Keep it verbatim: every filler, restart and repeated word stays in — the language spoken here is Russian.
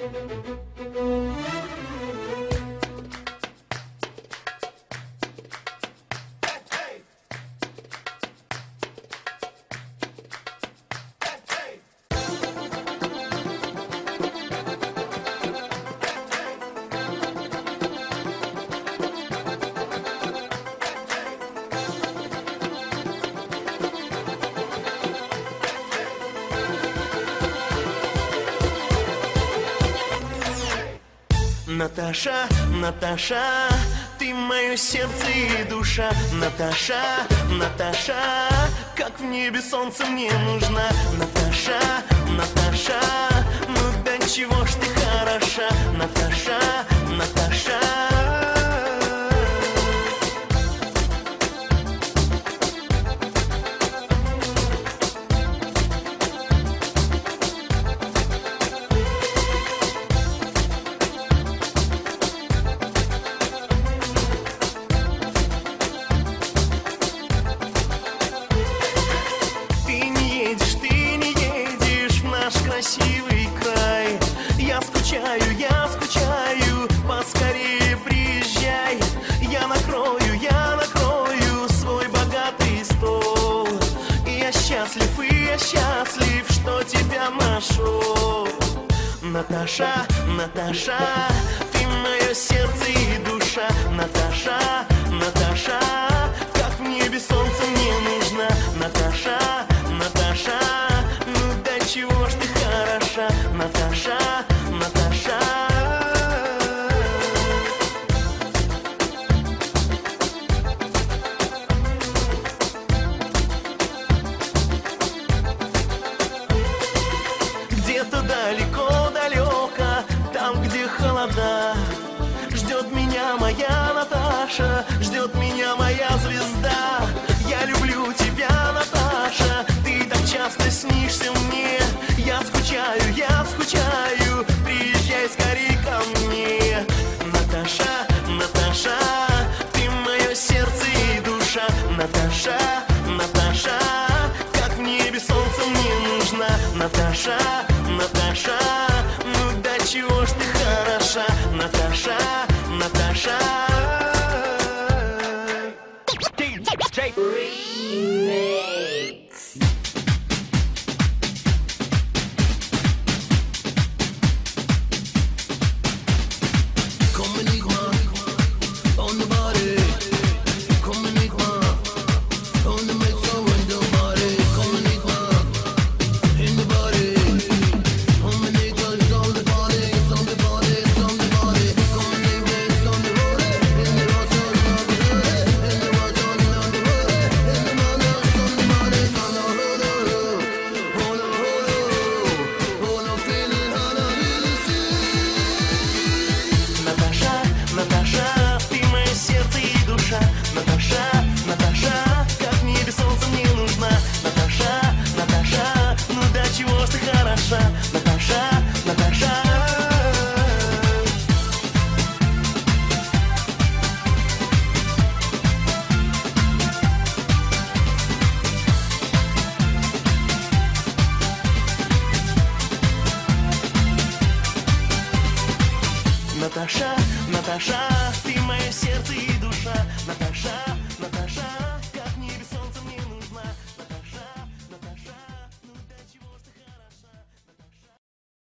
Наташа, Наташа, ты мое сердце и душа. Наташа, Наташа, как в небе солнце мне нужна. Наташа, Наташа, ну до чего ж ты хороша. Наташа, Наташа. Красивый край, я скучаю, я скучаю, поскорее приезжай. Я накрою, я накрою свой богатый стол. И я счастлив, и я счастлив, что тебя нашел. Наташа, Наташа, ты мое сердце и душа. Наташа, Наташа, как в небе солнце мне нужно. Наташа, Наташа, ну до чего ж ты хороша. Наташа, Наташа. Где-то далеко-далеко, там, где холода, ждет меня моя Наташа, ждет меня моя звезда. Я люблю тебя, Наташа, ты так часто снишься мне. Я скучаю, я скучаю, приезжай скорей ко мне. Наташа, Наташа, ты мое сердце и душа. Наташа, Наташа, как в небе солнце мне нужна. Наташа, Наташа, ну до чего ж ты хороша. Наташа, Наташа. Наташа, Наташа, ты мое сердце и душа. Наташа.